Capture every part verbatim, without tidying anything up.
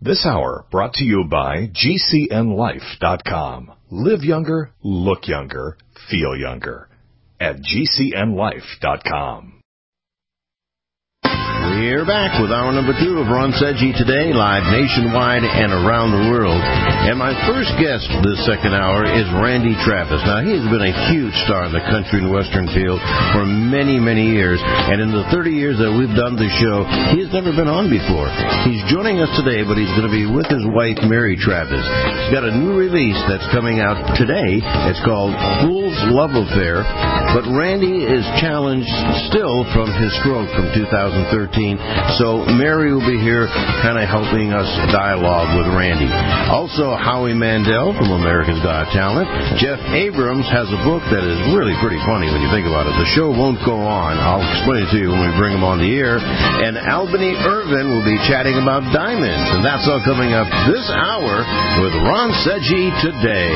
This hour brought to you by G C N life dot com. Live younger, look younger, feel younger at G C N life dot com. We're back with hour number two of Ron Sedgy Today, live nationwide and around the world. And my first guest this second hour is Randy Travis. Now, he has been a huge star in the country and western field for many, many years. And in the thirty years that we've done this show, he has never been on before. He's joining us today, but he's going to be with his wife, Mary Travis. He's got a new release that's coming out today. It's called Fool's Love Affair. But Randy is challenged still from his stroke from two thousand thirteen. So Mary will be here kind of helping us dialogue with Randy. Also, Howie Mandel from America's Got Talent. Jeff Abrams has a book that is really pretty funny when you think about it. The show won't go on. I'll explain it to you when we bring him on the air. And Albany Irvin will be chatting about diamonds. And that's all coming up this hour with Ron Sedgy Today.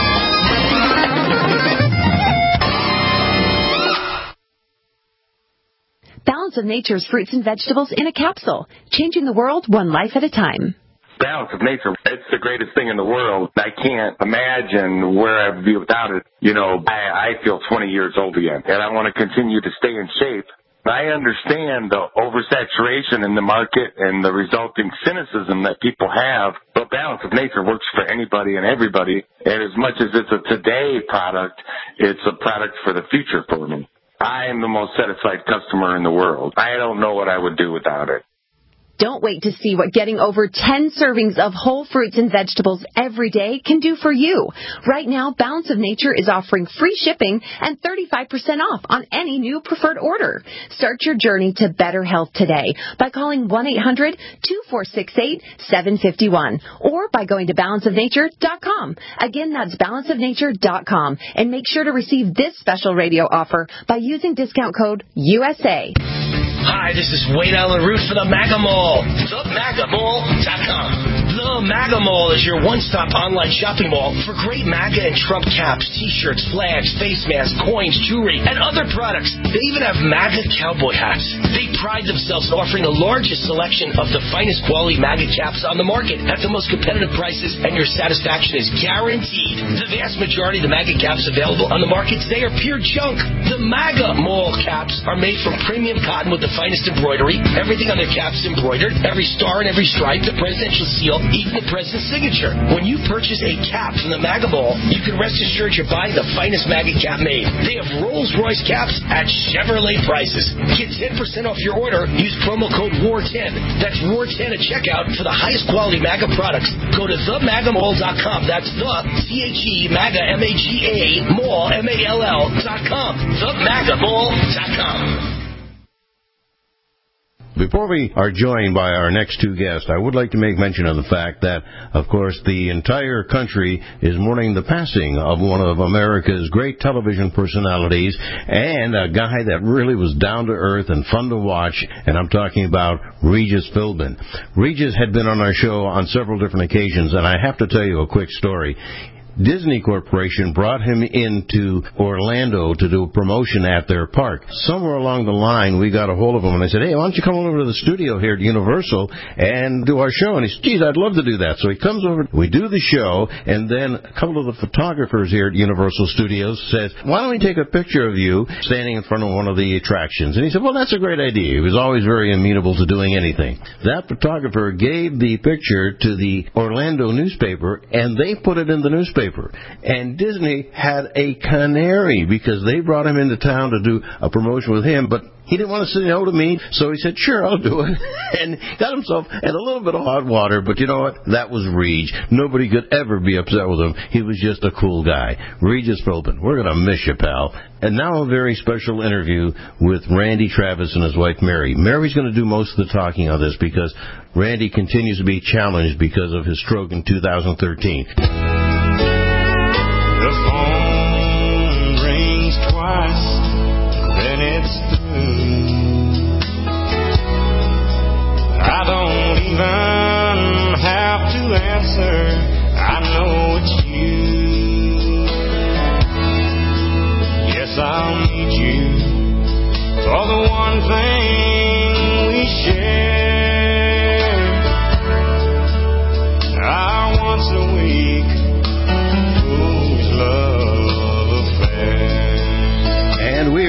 Balance of Nature's fruits and vegetables in a capsule, changing the world one life at a time. Balance of Nature, it's the greatest thing in the world. I can't imagine where I'd be without it. You know, I, I feel twenty years old again, and I want to continue to stay in shape. I understand the oversaturation in the market and the resulting cynicism that people have, but Balance of Nature works for anybody and everybody. And as much as it's a today product, it's a product for the future for me. I am the most satisfied customer in the world. I don't know what I would do without it. Don't wait to see what getting over ten servings of whole fruits and vegetables every day can do for you. Right now, Balance of Nature is offering free shipping and thirty-five percent off on any new preferred order. Start your journey to better health today by calling one eight hundred two four six eight seven five one or by going to balance of nature dot com. Again, that's balance of nature dot com. And make sure to receive this special radio offer by using discount code U S A. Hi, this is Wade Allen Root for the MAGA Mall. the maga mall dot com. The MAGA Mall is your one-stop online shopping mall for great MAGA and Trump caps, T-shirts, flags, face masks, coins, jewelry, and other products. They even have MAGA cowboy hats. They pride themselves in offering the largest selection of the finest quality MAGA caps on the market at the most competitive prices, and your satisfaction is guaranteed. The vast majority of the MAGA caps available on the market today are pure junk. The MAGA Mall caps are made from premium cotton with the finest embroidery. Everything on their caps is embroidered. Every star and every stripe, the presidential seal, even the president's signature. When you purchase a cap from the MAGA Mall, you can rest assured you're buying the finest MAGA cap made. They have Rolls-Royce caps at Chevrolet prices. Get ten percent off your order. Use promo code W A R ten. That's W A R ten at checkout for the highest quality MAGA products. Go to the maga mall dot com. That's the C H E MAGA M A G A Mall M A L L dot com. the maga mall dot com. Before we are joined by our next two guests, I would like to make mention of the fact that, of course, the entire country is mourning the passing of one of America's great television personalities and a guy that really was down to earth and fun to watch, and I'm talking about Regis Philbin. Regis had been on our show on several different occasions, and I have to tell you a quick story. Disney Corporation brought him into Orlando to do a promotion at their park. Somewhere along the line, we got a hold of him, and I said, hey, why don't you come over to the studio here at Universal and do our show? And he said, geez, I'd love to do that. So he comes over, we do the show, and then a couple of the photographers here at Universal Studios says, why don't we take a picture of you standing in front of one of the attractions? And he said, well, that's a great idea. He was always very amenable to doing anything. That photographer gave the picture to the Orlando newspaper, and they put it in the newspaper. And Disney had a canary because they brought him into town to do a promotion with him, but he didn't want to say no to me, so he said, sure, I'll do it. And got himself in a little bit of hot water, but you know what? That was Reg. Nobody could ever be upset with him. He was just a cool guy. Regis Philbin, we're going to miss you, pal. And now a very special interview with Randy Travis and his wife, Mary. Mary's going to do most of the talking on this because Randy continues to be challenged because of his stroke in two thousand thirteen. The phone rings twice, then it's through. I don't even have to answer, I know it's you. Yes, I'll need you for the one thing we share.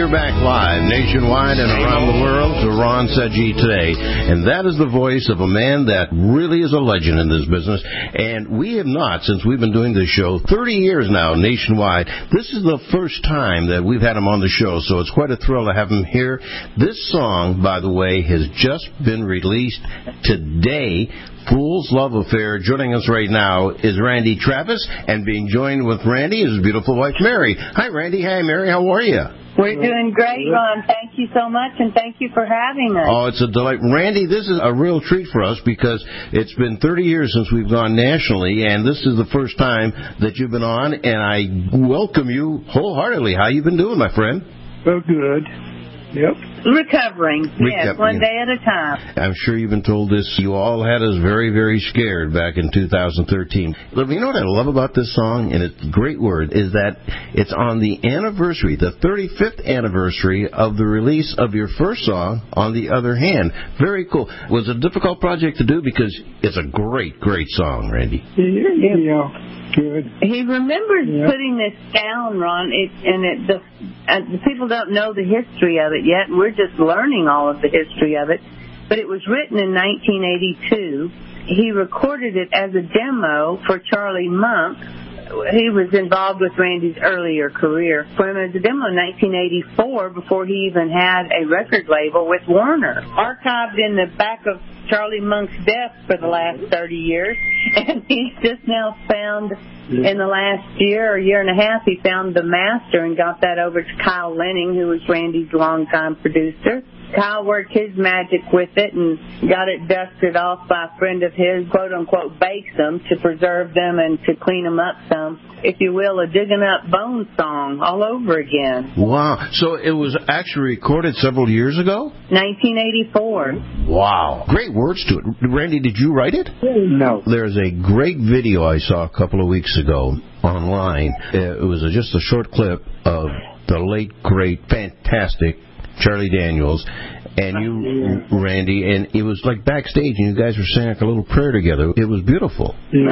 we're back live nationwide and around the world to Ron Seggi today. And that is the voice of a man that really is a legend in this business. And we have not, since we've been doing this show, thirty years now nationwide. This is the first time that we've had him on the show, so it's quite a thrill to have him here. This song, by the way, has just been released today. Fool's Love Affair. Joining us right now is Randy Travis, and being joined with Randy is his beautiful wife, Mary. Hi, Randy. Hi, Mary. How are you? We're doing great, Ron. Thank you so much, and thank you for having us. Oh, it's a delight. Randy, this is a real treat for us because it's been thirty years since we've gone nationally, and this is the first time that you've been on, and I welcome you wholeheartedly. How you been doing, my friend? Oh, good. Yep. Recovering, yes, Reco- one day at a time. I'm sure you've been told this. You all had us very, very scared back in two thousand thirteen. But you know what I love about this song, and it's a great word, is that it's on the anniversary, the thirty-fifth anniversary of the release of your first song, On the Other Hand. Very cool. Was it a difficult project to do? Because it's a great, great song, Randy. Yeah. yeah. Good. He remembers yeah. putting this down, Ron, it, and it, the, uh, the people don't know the history of it yet. We're just learning all of the history of it. But it was written in nineteen eighty-two. He recorded it as a demo for Charlie Monk. He was involved with Randy's earlier career. For him as a demo in nineteen eighty-four, before he even had a record label with Warner. Archived in the back of Charlie Monk's desk for the last thirty years, and he's just now found, in the last year or year and a half, he found the master and got that over to Kyle Lenning, who was Randy's longtime producer. Kyle worked his magic with it and got it dusted off by a friend of his, quote-unquote, bakes them to preserve them and to clean them up some. If you will, a Digging Up Bones song all over again. Wow. So it was actually recorded several years ago? nineteen eighty-four. Wow. Great words to it. Randy, did you write it? No. There's a great video I saw a couple of weeks ago online. It was just a short clip of the late, great, fantastic Charlie Daniels and you, Randy, and it was like backstage, and you guys were saying like a little prayer together. It was beautiful.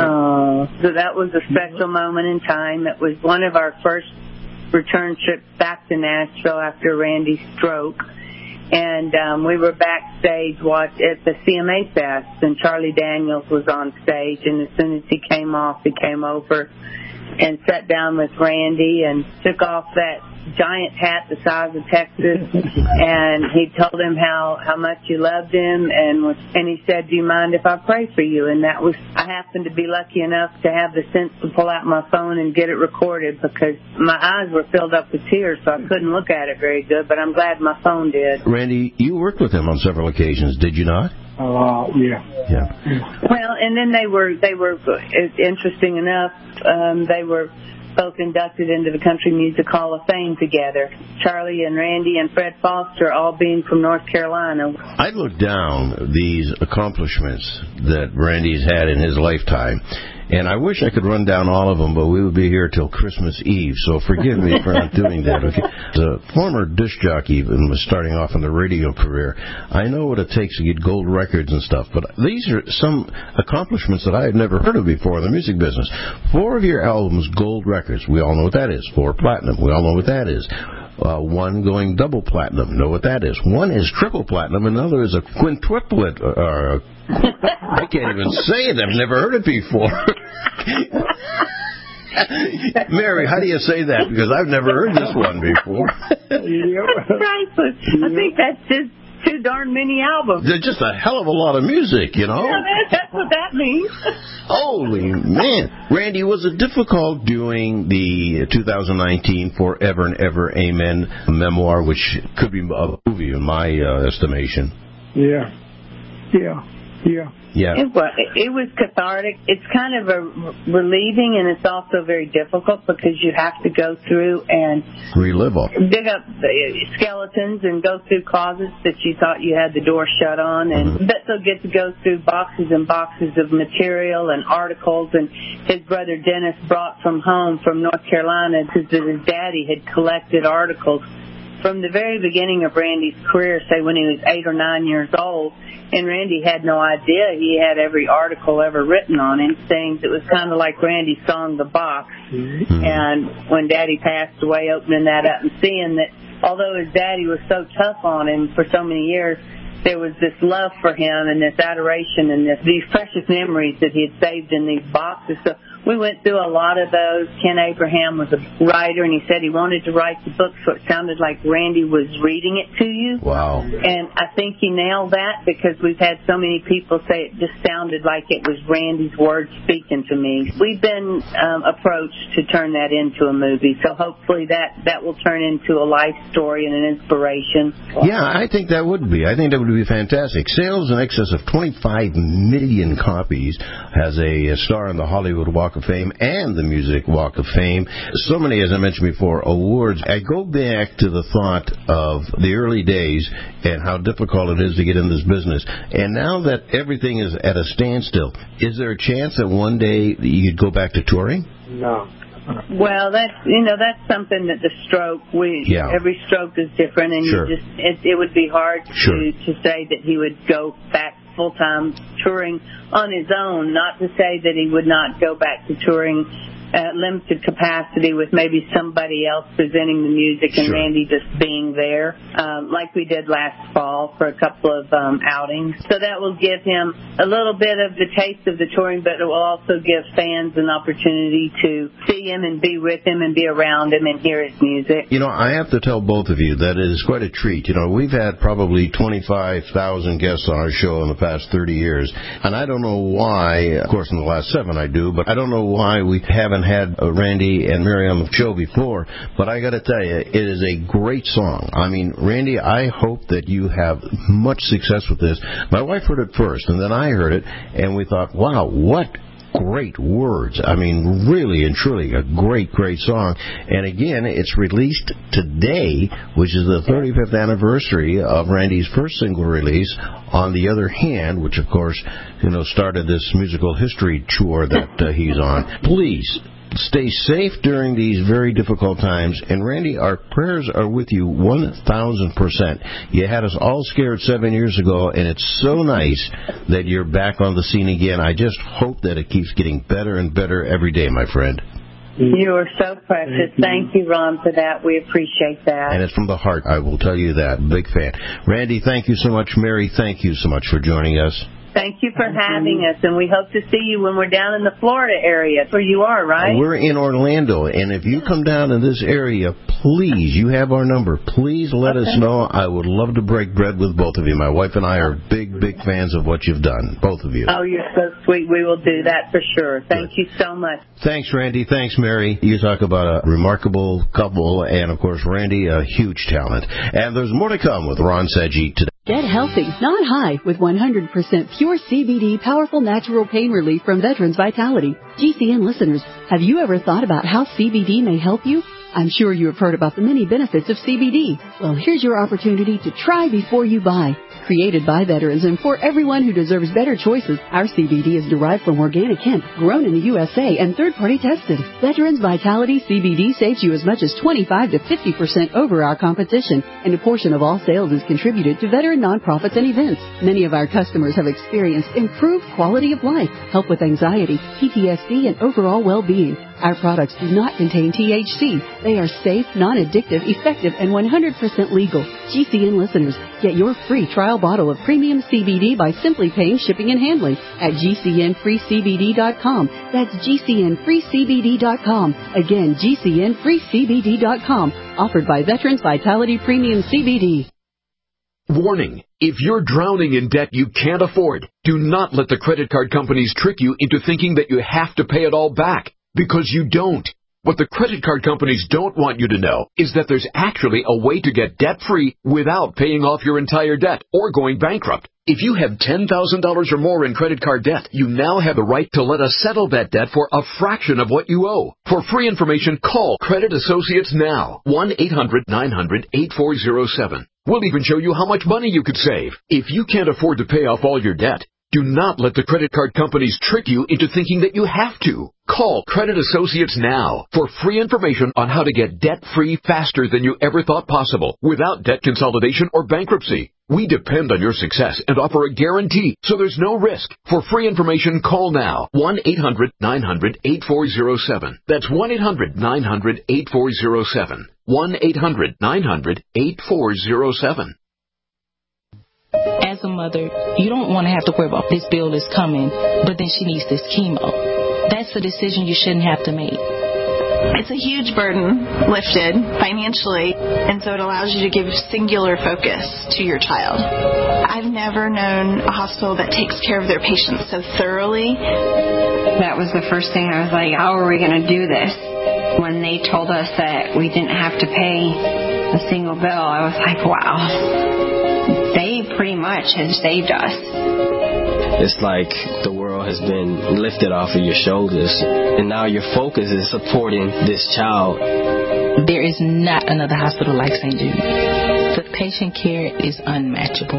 Oh, so that was a special moment in time. It was one of our first return trips back to Nashville after Randy's stroke, and um, we were backstage watch at the C M A Fest, and Charlie Daniels was on stage, and as soon as he came off, he came over and sat down with Randy and took off that giant hat the size of Texas, and he told him how, how much he loved him, and was, and he said, do you mind if I pray for you? And that was, I happened to be lucky enough to have the sense to pull out my phone and get it recorded, because my eyes were filled up with tears, so I couldn't look at it very good, but I'm glad my phone did. Randy, you worked with him on several occasions, did you not? Uh, yeah. Yeah. Well, and then they were, they were, interesting enough, um, they were both inducted into the Country Music Hall of Fame together. Charlie and Randy and Fred Foster, all being from North Carolina. I looked down these accomplishments that Randy's had in his lifetime, and I wish I could run down all of them, but we would be here till Christmas Eve, so forgive me for not doing that. Okay? As a former disc jockey and was starting off in the radio career, I know what it takes to get gold records and stuff, but these are some accomplishments that I had never heard of before in the music business. Four of your albums, gold records. We all know what that is. Four platinum. We all know what that is. Uh, one going double platinum. Know what that is. One is triple platinum. Another is a quintuplet. Or a, I can't even say it. I've never heard it before. Mary, how do you say that? Because I've never heard this one before. That's priceless. I think that's just too darn many albums. They're just a hell of a lot of music, you know? Yeah, that's what that means. Holy man. Randy, was it difficult doing the two thousand nineteen Forever and Ever Amen memoir, which could be a movie in my uh, estimation? Yeah. Yeah. Yeah. Yeah. It was, it was cathartic. It's kind of a relieving, and it's also very difficult because you have to go through and relive all. dig up skeletons and go through closets that you thought you had the door shut on, and mm-hmm. Betzel gets to go through boxes and boxes of material and articles, and his brother Dennis brought from home from North Carolina because his daddy had collected articles from the very beginning of Randy's career, say when he was eight or nine years old. And Randy had no idea he had every article ever written on him, things. It was kind of like Randy's song, The Box. Mm-hmm. And when Daddy passed away, opening that up and seeing that although his daddy was so tough on him for so many years, there was this love for him and this adoration and this, these precious memories that he had saved in these boxes. So we went through a lot of those. Ken Abraham was a writer, and he said he wanted to write the book so it sounded like Randy was reading it to you. Wow. And I think he nailed that, because we've had so many people say it just sounded like it was Randy's words speaking to me. We've been um, approached to turn that into a movie, so hopefully that, that will turn into a life story and an inspiration. Yeah, I think that would be. I think that would be fantastic. Sales in excess of twenty-five million copies, has a, a star in the Hollywood Walk of Fame and the Music Walk of Fame. So many, as I mentioned before, awards. I go back to the thought of the early days and how difficult it is to get in this business. And now that everything is at a standstill, is there a chance that one day you'd go back to touring? No. Well, that's, you know, that's something that the stroke, we, yeah. every stroke is different, and sure. you just, it, it would be hard sure. to, to say that he would go back full-time touring on his own, not to say that he would not go back to touring at limited capacity with maybe somebody else presenting the music and sure. Randy just being there, um, like we did last fall for a couple of um, outings. So that will give him a little bit of the taste of the touring, but it will also give fans an opportunity to see him and be with him and be around him and hear his music. You know, I have to tell both of you that it is quite a treat. You know, we've had probably twenty-five thousand guests on our show in the past thirty years, and I don't know why, of course in the last seven I do, but I don't know why we haven't had uh, Randy and Mary on the show before, but I got to tell you, it is a great song. I mean, Randy, I hope that you have much success with this. My wife heard it first, and then I heard it, and we thought, wow, what great words. I mean, really and truly a great, great song. And again, it's released today, which is the thirty-fifth anniversary of Randy's first single release, On the Other Hand, which, of course, you know, started this musical history tour that uh, he's on. Please stay safe during these very difficult times. And, Randy, our prayers are with you one thousand percent. You had us all scared seven years ago, and it's so nice that you're back on the scene again. I just hope that it keeps getting better and better every day, my friend. You are so precious. Thank you, Ron, for that. We appreciate that. And it's from the heart, I will tell you that. Big fan. Randy, thank you so much. Mary, thank you so much for joining us. Thank you for having us, and we hope to see you when we're down in the Florida area. That's where you are, right? We're in Orlando, and if you come down in this area, please, you have our number. Please let okay. us know. I would love to break bread with both of you. My wife and I are big, big fans of what you've done, both of you. Oh, you're so sweet. We will do that for sure. Thank Good. you so much. Thanks, Randy. Thanks, Mary. You talk about a remarkable couple, and, of course, Randy, a huge talent. And there's more to come with Ron Sajic today. Get healthy, not high, with one hundred percent pure C B D powerful natural pain relief from Veterans Vitality. G C N listeners, have you ever thought about how C B D may help you? I'm sure you have heard about the many benefits of C B D. Well, here's your opportunity to try before you buy. Created by veterans and for everyone who deserves better choices, our C B D is derived from organic hemp, grown in the U S A and third-party tested. Veterans Vitality C B D saves you as much as twenty-five to fifty percent over our competition, and a portion of all sales is contributed to veteran nonprofits and events. Many of our customers have experienced improved quality of life, help with anxiety, P T S D, and overall well-being. Our products do not contain T H C. They are safe, non-addictive, effective, and one hundred percent legal. G C N listeners, get your free trial bottle of premium C B D by simply paying shipping and handling at G C N free C B D dot com. That's G C N free C B D dot com. Again, G C N free C B D dot com. Offered by Veterans Vitality Premium C B D. Warning. If you're drowning in debt you can't afford, do not let the credit card companies trick you into thinking that you have to pay it all back. Because you don't. What the credit card companies don't want you to know is that there's actually a way to get debt-free without paying off your entire debt or going bankrupt. If you have ten thousand dollars or more in credit card debt, you now have the right to let us settle that debt for a fraction of what you owe. For free information, call Credit Associates now. one eight hundred nine hundred eight four zero seven. We'll even show you how much money you could save. If you can't afford to pay off all your debt, do not let the credit card companies trick you into thinking that you have to. Call Credit Associates now for free information on how to get debt-free faster than you ever thought possible without debt consolidation or bankruptcy. We depend on your success and offer a guarantee, so there's no risk. For free information, call now. one eight hundred nine hundred eight four zero seven. That's one eight hundred nine hundred eight four zero seven. one eight hundred nine hundred eighty-four oh seven. As a mother, you don't want to have to worry about this bill is coming, but then she needs this chemo. That's a decision you shouldn't have to make. It's a huge burden lifted financially, and so it allows you to give singular focus to your child. I've never known a hospital that takes care of their patients so thoroughly. That was the first thing I was like, how are we going to do this? When they told us that we didn't have to pay a single bill, I was like, wow. They pretty much have saved us. It's like the world has been lifted off of your shoulders, and now your focus is supporting this child. There is not another hospital like Saint Jude. The patient care is unmatchable.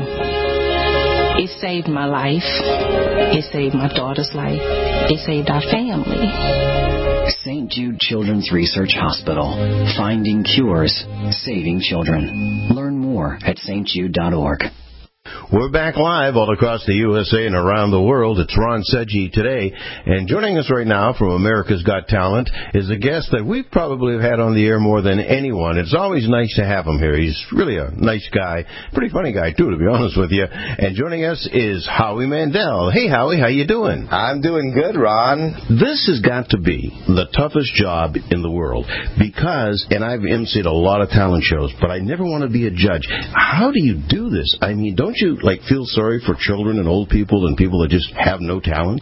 It saved my life. It saved my daughter's life. It saved our family. Saint Jude Children's Research Hospital. Finding cures, saving children. Learn more at s t jude dot org. We're back live all across the U S A and around the world. It's Ron Seggi today. And joining us right now from America's Got Talent is a guest that we probably have had on the air more than anyone. It's always nice to have him here. He's really a nice guy. Pretty funny guy, too, to be honest with you. And joining us is Howie Mandel. Hey, Howie, how you doing? I'm doing good, Ron. This has got to be the toughest job in the world because, and I've emceed a lot of talent shows, but I never want to be a judge. How do you do this? I mean, don't you like feel sorry for children and old people and people that just have no talent?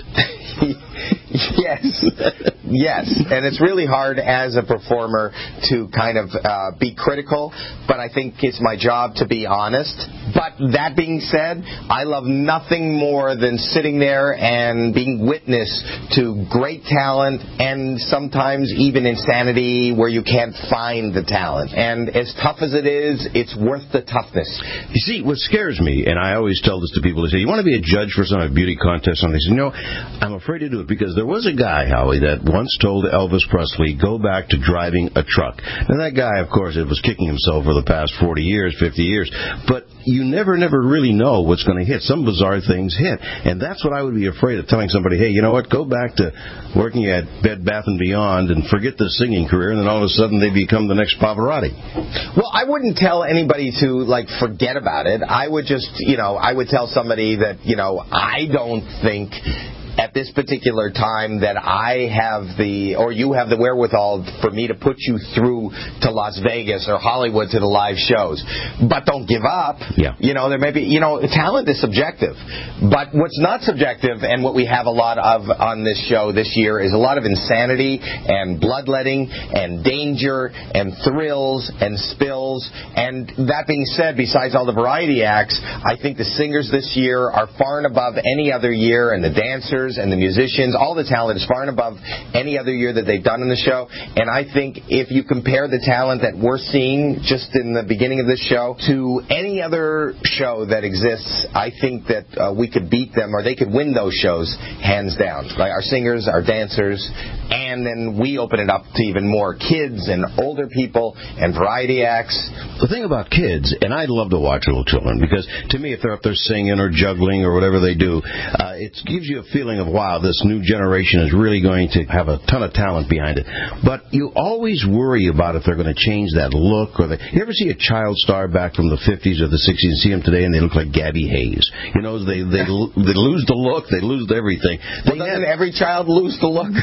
Yes. Yes. And it's really hard as a performer to kind of uh, be critical, but I think it's my job to be honest. But that being said, I love nothing more than sitting there and being witness to great talent and sometimes even insanity where you can't find the talent. And as tough as it is, it's worth the toughness. You see, what scares me, and I always tell this to people, they say, you want to be a judge for some beauty contest? And they say, no, I'm afraid to do it because there was a guy, Howie, that once told Elvis Presley, go back to driving a truck. And that guy, of course, it was kicking himself for the past forty years, fifty years. But you never, never really know what's going to hit. Some bizarre things hit. And that's what I would be afraid of, telling somebody, hey, you know what, go back to working at Bed Bath and Beyond and forget the singing career, and then all of a sudden they become the next Pavarotti. Well, I wouldn't tell anybody to, like, forget about it. I would just, you know, I would tell somebody that, you know, I don't think at this particular time that I have the, or you have the wherewithal for me to put you through to Las Vegas or Hollywood to the live shows. But don't give up. Yeah. You know, there may be, you know, talent is subjective. But what's not subjective, and what we have a lot of on this show this year, is a lot of insanity and bloodletting and danger and thrills and spills. And that being said, besides all the variety acts, I think the singers this year are far and above any other year, and the dancers and the musicians, all the talent is far and above any other year that they've done in the show. And I think if you compare the talent that we're seeing just in the beginning of this show to any other show that exists, I think that uh, we could beat them, or they could win those shows hands down. Like our singers, our dancers, and then we open it up to even more kids and older people and variety acts. The thing about kids, and I love to watch little children, because to me, if they're up there singing or juggling or whatever they do, uh, it gives you a feeling of, wow, this new generation is really going to have a ton of talent behind it. But you always worry about if they're going to change that look. Or the, you ever see a child star back from the fifties or the sixties and see them today and they look like Gabby Hayes? You know, they they, they lose the look, they lose everything. Well, doesn't every child lose the look?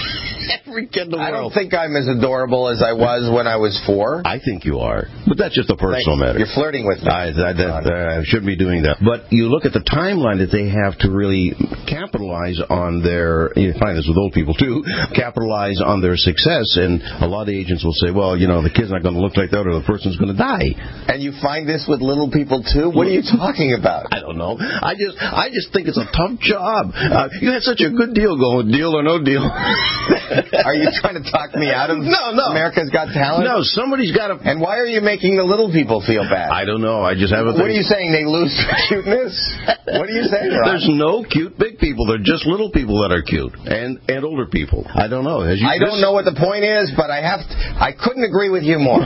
Every kid in the world. I don't think I'm as adorable as I was when I was four. I think you are. But that's just a personal matter. You're flirting with me. I, I, I, I shouldn't be doing that. But you look at the timeline that they have to really capitalize on their, you find this with old people too, capitalize on their success. And a lot of agents will say, well, you know, the kid's not going to look like that or the person's going to die. And you find this with little people too? What are you talking about? I don't know. I just I just think it's a tough job. Uh, you had such a good deal going, deal or no deal. Are you trying to talk me out of no, no. America's Got Talent? No, somebody's got to. And why are you making the little people feel bad? I don't know. I just have a thing. What are you saying? They lose cuteness? What are you saying, Ron? There's no cute big people. They're just little people that are cute, and and older people. I don't know. As you I don't know what the point is, but I have. To, I couldn't agree with you more.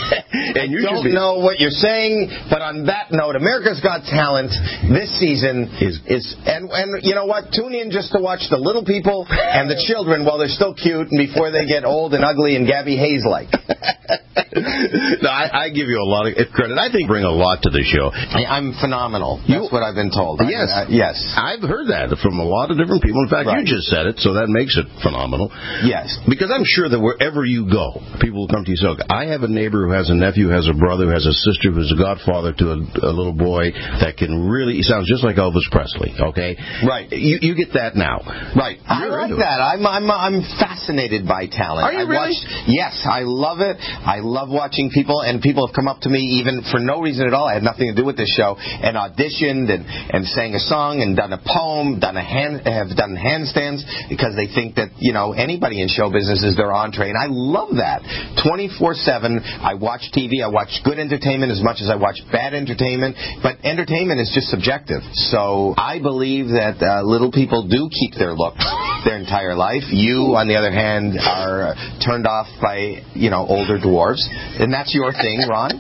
And you I don't be. know what you're saying, but on that note, America's Got Talent this season is is and and you know what? Tune in just to watch the little people and the children while they're still cute and before they get old and ugly and Gabby Hayes like. no, I, I give you a lot of credit. I think you bring a lot to the show. I, I'm phenomenal. That's you, what I've been told. Yes. I, uh, yes. I've heard that from a lot of different people. In fact, right. you just said it, so that makes it phenomenal. Yes. Because I'm sure that wherever you go, people will come to you and say, I have a neighbor who has a nephew, has a brother, who has a sister, who's a godfather to a, a little boy that can really, he sounds just like Elvis Presley, okay? Right. You, you get that now. Right. You're I like that. I'm, I'm, I'm fascinated by talent. Are you I really? Watched, yes, I love it. I love watching people, and people have come up to me even for no reason at all. I had nothing to do with this show, and auditioned and, and sang a song and done a poem, done a hand, have done handstands because they think that, you know, anybody in show business is their entree, and I love that. twenty-four seven, I watch T V. I watch good entertainment as much as I watch bad entertainment, but entertainment is just subjective. So I believe that uh, little people do keep their looks their entire life. You, on the other hand, are turned off by, you know, older dwarves, and that's your thing, Ron.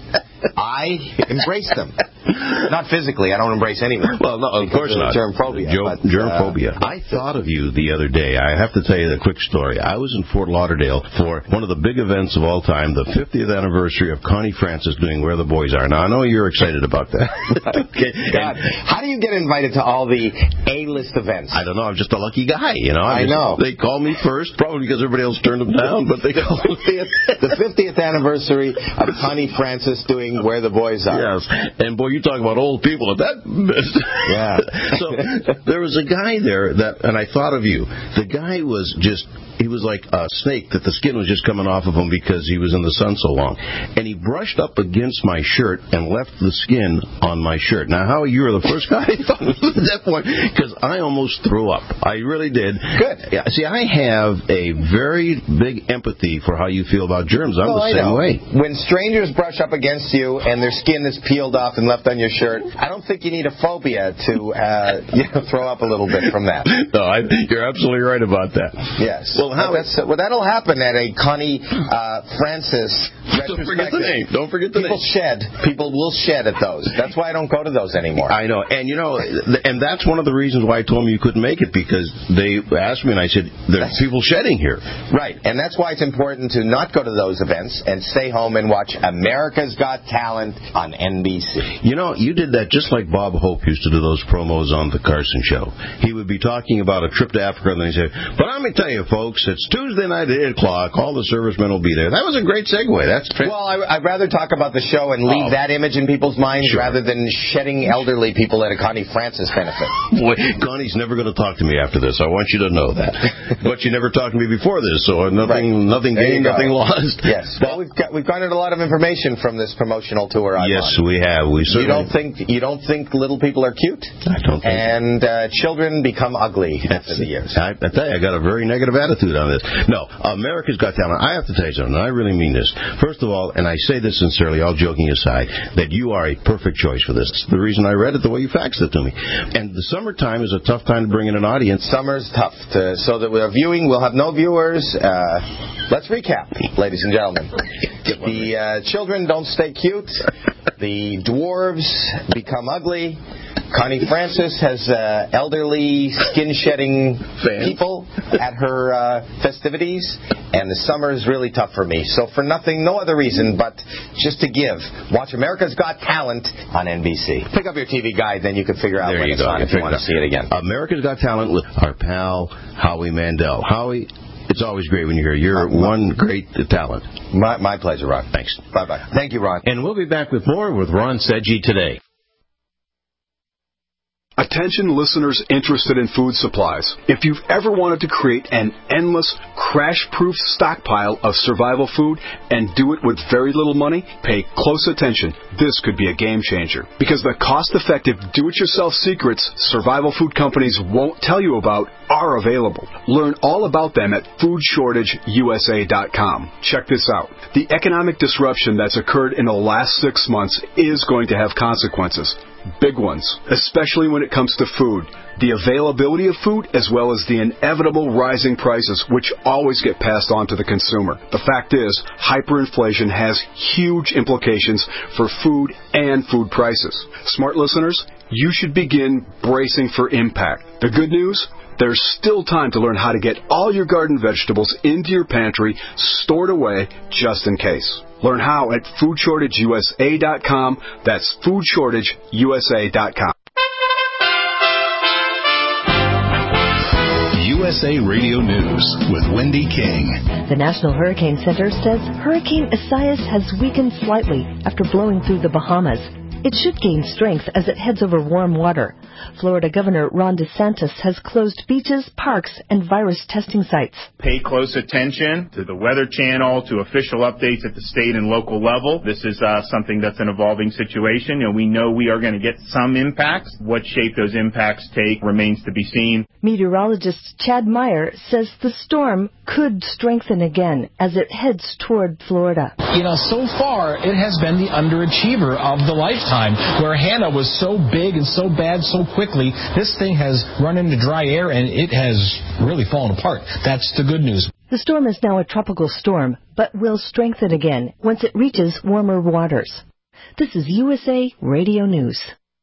I embrace them. Not physically. I don't embrace anyone. Well, no, of course not. Germphobia. Jo- but, germphobia. Uh, I thought of you the other day. I have to tell you the quick story. I was in Fort Lauderdale for one of the big events of all time, the fiftieth anniversary of Connie Francis doing Where the Boys Are. Now, I know you're excited about that. Okay. God, how do you get invited to all the A-list events? I don't know. I'm just a lucky guy, you know. I'm I just, know. They call me first, probably because everybody else turned them down, but they call me. The fiftieth anniversary of Connie Francis doing Where the Boys Are. Yes. And, boy, you talk about old people at that. Yeah. So there was a guy there that, and I thought of you. The guy was just, he was like a snake that the skin was just coming off of him because he was in the sun so long. And he brushed up against my shirt and left the skin on my shirt. Now, Howie, you were the first guy I thought of at that point because I almost threw up. I really did. Good. Yeah, see, I have a very big empathy for how you feel about germs. I'm well, the same way. When strangers brush up against you and their skin is peeled off and left on your shirt, I don't think you need a phobia to uh, you know, throw up a little bit from that. No, I, you're absolutely right about that. Yes. Well, how that's, well, that'll happen at a Connie uh, Francis Don't forget the name. Don't forget the People name. shed. People will shed at those. That's why I don't go to those anymore. I know. And, you know, and that's one of the reasons why I told them you couldn't make it, because they asked me, and I said, there's that's, people shedding here. Right. And that's why it's important to not go to those events and stay home and watch America's Got Talent on N B C. You know, you did that just like Bob Hope used to do those promos on the Carson Show. He would be talking about a trip to Africa, and then he'd say, but let me tell you, folks, it's Tuesday night at eight o'clock. All the servicemen will be there. That was a great segue. That's Well, I, I'd rather talk about the show and leave oh. that image in people's minds sure. rather than shedding elderly people at a Connie Francis benefit. Boy, Connie's never going to talk to me after this. I want you to know that. But she never talked to me before this, so nothing, right. nothing gained, nothing lost. Yes. Well, we've got, we've garnered a lot of information from this promotional tour. I'm yes, on. we have. We certainly. You don't think you don't think little people are cute? I don't think. And uh, children become ugly after the years. I, I tell you, I got a very negative attitude on this. No, America's Got Talent. I have to tell you something, and I really mean this. First of all, and I say this sincerely, all joking aside, that you are a perfect choice for this. It's the reason I read it the way you faxed it to me. And the summertime is a tough time to bring in an audience. Summer's tough. To, so that we're viewing, we'll have no viewers. Uh, let's recap, ladies and gentlemen. The uh, children don't stay cute. The dwarves become ugly. Connie Francis has uh, elderly, skin-shedding people at her uh, festivities, and the summer is really tough for me. So for nothing, no other reason, but just to give, watch America's Got Talent on N B C. Pick up your T V guide, then you can figure out there when you it's go. on if you want to see it again. America's Got Talent with our pal, Howie Mandel. Howie, it's always great when you're here. You're uh, one great talent. My, my pleasure, Ron. Thanks. Bye-bye. Thank you, Ron. And we'll be back with more with Ron Sedgy today. Attention listeners interested in food supplies. If you've ever wanted to create an endless, crash-proof stockpile of survival food and do it with very little money, pay close attention. This could be a game changer. Because the cost-effective, do-it-yourself secrets survival food companies won't tell you about are available. Learn all about them at food shortage U S A dot com. Check this out. The economic disruption that's occurred in the last six months is going to have consequences. Big ones, especially when it comes to food. The availability of food as well as the inevitable rising prices, which always get passed on to the consumer. The fact is, hyperinflation has huge implications for food and food prices. Smart listeners, you should begin bracing for impact. The good news? There's still time to learn how to get all your garden vegetables into your pantry, stored away just in case. Learn how at food shortage u s a dot com. That's food shortage u s a dot com. U S A Radio News with Wendy King. The National Hurricane Center says Hurricane Isaias has weakened slightly after blowing through the Bahamas. It should gain strength as it heads over warm water. Florida Governor Ron DeSantis has closed beaches, parks, and virus testing sites. Pay close attention to the Weather Channel, to official updates at the state and local level. This is uh, something that's an evolving situation, and we know we are going to get some impacts. What shape those impacts take remains to be seen. Meteorologist Chad Meyer says the storm could strengthen again as it heads toward Florida. You know, so far it has been the underachiever of the lifetime, where Hannah was so big and so bad so quickly. This thing has run into dry air and it has really fallen apart. That's the good news. The storm is now a tropical storm, but will strengthen again once it reaches warmer waters. This is U S A Radio News.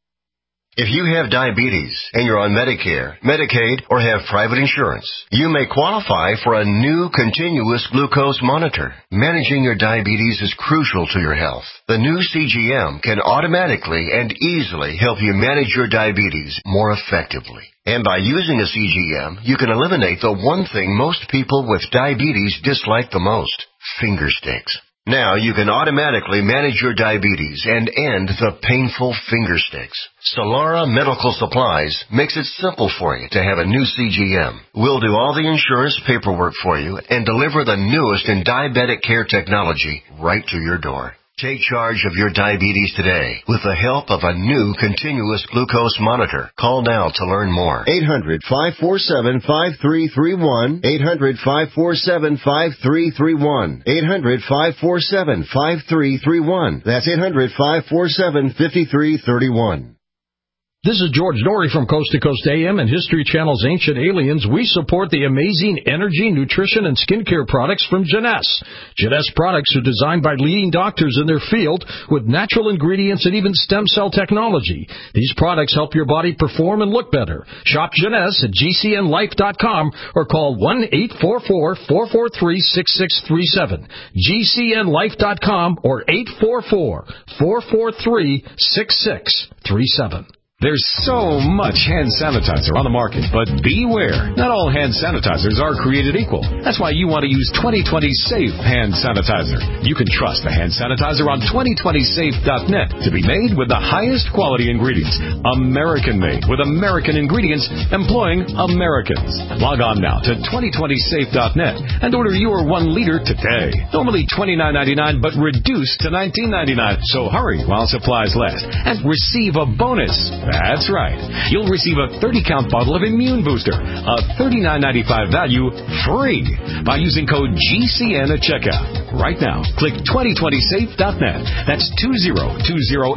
If you have diabetes and you're on Medicare, Medicaid, or have private insurance, you may qualify for a new continuous glucose monitor. Managing your diabetes is crucial to your health. The new C G M can automatically and easily help you manage your diabetes more effectively. And by using a C G M, you can eliminate the one thing most people with diabetes dislike the most: finger sticks. Now you can automatically manage your diabetes and end the painful finger sticks. Solara Medical Supplies makes it simple for you to have a new C G M. We'll do all the insurance paperwork for you and deliver the newest in diabetic care technology right to your door. Take charge of your diabetes today with the help of a new continuous glucose monitor. Call now to learn more. eight hundred, five four seven, five three three one. eight hundred, five four seven, five three three one. eight hundred, five four seven, five three three one. That's eight hundred, five four seven, five three three one. This is George Norrie from Coast to Coast A M and History Channel's Ancient Aliens. We support the amazing energy, nutrition, and skincare products from Jeunesse. Jeunesse products are designed by leading doctors in their field with natural ingredients and even stem cell technology. These products help your body perform and look better. Shop Jeunesse at G C N life dot com or call one eight four four, four four three, six six three seven. G C N life dot com or eight four four, four four three, six six three seven. There's so much hand sanitizer on the market, but beware. Not all hand sanitizers are created equal. That's why you want to use twenty twenty Safe Hand Sanitizer. You can trust the hand sanitizer on twenty twenty safe dot net to be made with the highest quality ingredients. American-made with American ingredients employing Americans. Log on now to twenty twenty safe dot net and order your one liter today. Normally twenty-nine ninety-nine, but reduced to nineteen ninety-nine. So hurry while supplies last and receive a bonus. That's right. You'll receive a thirty count bottle of Immune Booster, a thirty-nine ninety-five value, free by using code G C N at checkout. Right now, click twenty twenty safe dot net. That's two zero two zero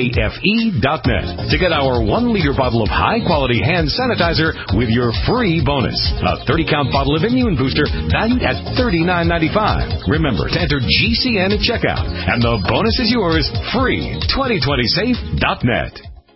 safe dot net to get our one liter bottle of high-quality hand sanitizer with your free bonus. A thirty count bottle of Immune Booster valued at thirty-nine ninety-five. Remember to enter G C N at checkout, and the bonus is yours free. twenty twenty safe dot net.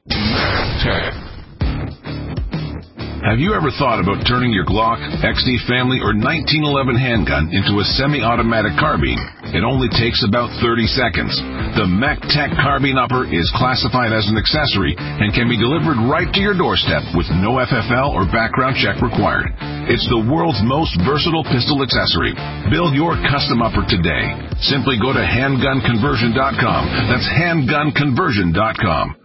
Have you ever thought about turning your Glock, X D Family, or nineteen eleven handgun into a semi-automatic carbine? It only takes about thirty seconds. The MechTech Carbine Upper is classified as an accessory and can be delivered right to your doorstep with no F F L or background check required. It's the world's most versatile pistol accessory. Build your custom upper today. Simply go to handgun conversion dot com. That's handgun conversion dot com.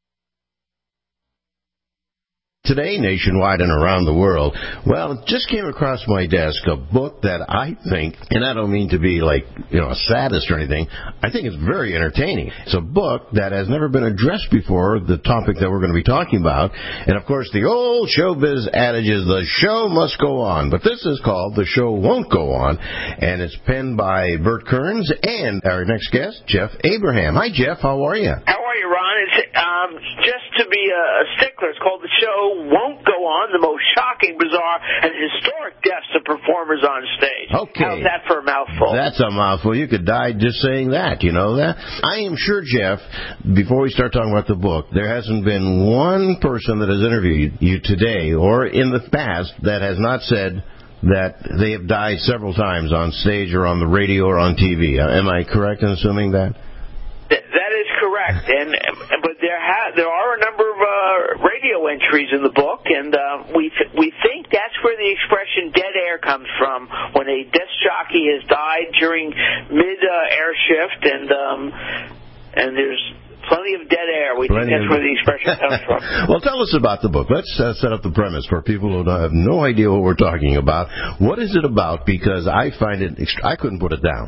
Today, nationwide and around the world, well, it just came across my desk a book that I think, and I don't mean to be like, you know, a sadist or anything, I think it's very entertaining. It's a book that has never been addressed before, the topic that we're going to be talking about. And, of course, the old showbiz adage is the show must go on. But this is called The Show Won't Go On, and it's penned by Bert Kearns and our next guest, Jeff Abraham. Hi, Jeff. How are you? How are you, Ron? It's, um, just to be a stickler, it's called The Show Won't Go On, the most shocking, bizarre, and historic deaths of performers on stage. Okay. How's that for a mouthful? That's a mouthful. You could die just saying that, you know that? I am sure, Jeff, before we start talking about the book, there hasn't been one person that has interviewed you today or in the past that has not said, that they have died several times on stage or on the radio or on T V. Am I correct in assuming that? Th- that is correct, and but there ha- there are a number of uh, radio entries in the book, and uh, we th- we think that's where the expression "dead air" comes from. When a disc jockey has died during mid uh, air shift, and um, and there's plenty of dead air. We Plenty think that's of... where the expression comes from. Well, tell us about the book. Let's uh, set up the premise for people who have no idea what we're talking about. What is it about? Because I find it, ext- I couldn't put it down.